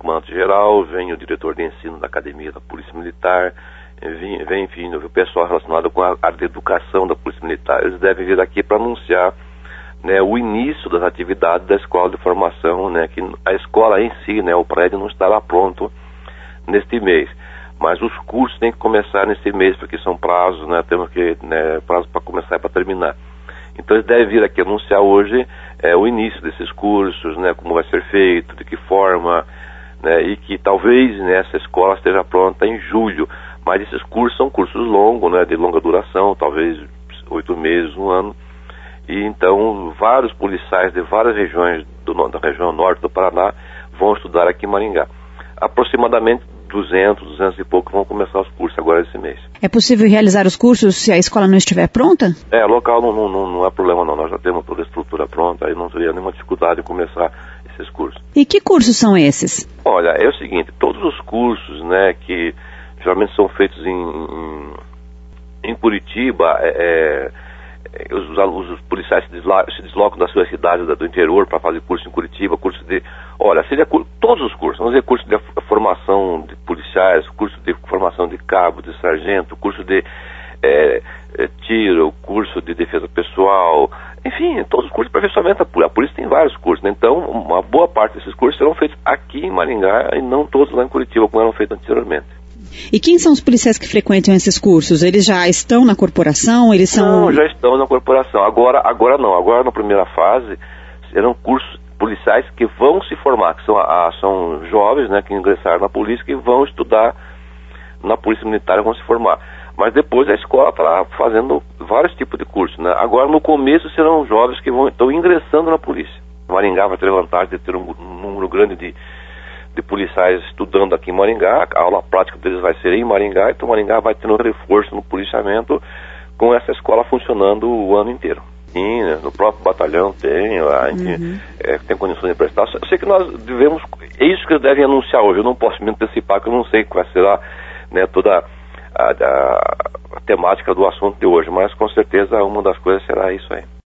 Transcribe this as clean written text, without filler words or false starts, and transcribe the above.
comandante-geral, vem o diretor de ensino da Academia da Polícia Militar, vem enfim, o pessoal relacionado com a área de educação da Polícia Militar. Eles devem vir aqui para anunciar, né, o início das atividades da escola de formação, né, que a escola em si, né, o prédio não estará pronto neste mês. Mas os cursos têm que começar nesse mês, porque são prazos, né, temos que, né, prazo para começar e para terminar. Então eles devem vir aqui anunciar hoje o início desses cursos, né, como vai ser feito, de que forma, né, e que talvez, né, essa escola esteja pronta em julho. Mas esses cursos são cursos longos, né, de longa duração, talvez 8 meses, 1 ano. E então vários policiais de várias regiões da região norte do Paraná vão estudar aqui em Maringá. Aproximadamente 200 e pouco vão começar os cursos agora esse mês. É possível realizar os cursos se a escola não estiver pronta? Local não é problema não, nós já temos toda a estrutura pronta, aí não teria nenhuma dificuldade em começar esses cursos. E que cursos são esses? Olha, é o seguinte, todos os cursos, né, que geralmente são feitos em Curitiba, os policiais se deslocam das suas cidades do interior para fazer curso em Curitiba, curso de... Olha, seria todos os cursos, vamos dizer, curso de formação de policiais, curso de formação de cabo, de sargento, curso de tiro, curso de defesa pessoal, enfim, todos os cursos de aperfeiçoamento. A polícia tem vários cursos, né? Então uma boa parte desses cursos serão feitos aqui em Maringá e não todos lá em Curitiba, como eram feitos anteriormente. E quem são os policiais que frequentam esses cursos? Eles já estão na corporação? Eles são... Não, já estão na corporação. Agora não. Agora, na primeira fase, serão cursos policiais que vão se formar, que são jovens, né, que ingressaram na polícia, que vão estudar na Polícia Militar e vão se formar. Mas depois a escola está fazendo vários tipos de cursos, né? Agora, no começo, serão jovens que estão ingressando na polícia. Maringá vai ter a vantagem de ter um número grande de policiais estudando aqui em Maringá, a aula prática deles vai ser em Maringá, então Maringá vai ter um reforço no policiamento com essa escola funcionando o ano inteiro. Sim, né, no próprio batalhão tem, a gente tem condições de prestar. Eu sei que nós devemos, é isso que eles devem anunciar hoje, eu não posso me antecipar, que eu não sei qual será, né, toda a temática do assunto de hoje, mas com certeza uma das coisas será isso aí.